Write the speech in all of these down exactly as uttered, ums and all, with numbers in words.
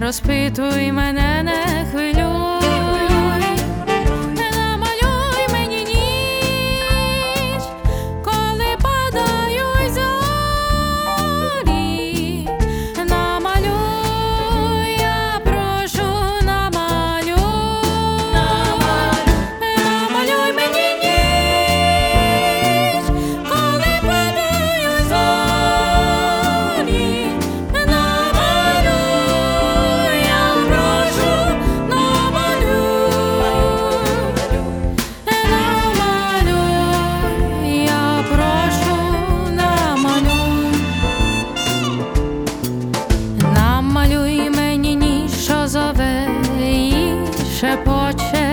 розпитуй мене, не хвилюй, намалюй мені ніч, коли падають зорі, намалюй, я прошу, намалюй, намалюй мені ніч, коли падають зорі, намалюй, я прошу, намалюй, намалюй, я прошу, намалюй, намалюй мені ніч, що зове і шепоче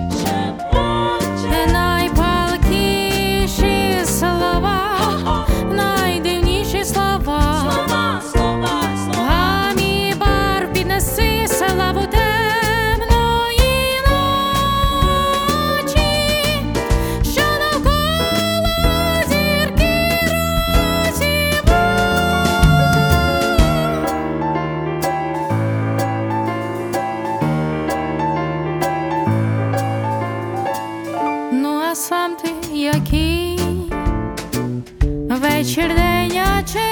найпалкіші слова, найдивніші слова. Гамі бар піднеси славу темної ночі, що навколо зірки розсівають. Ну а сам ти який? Вечір, день, а чи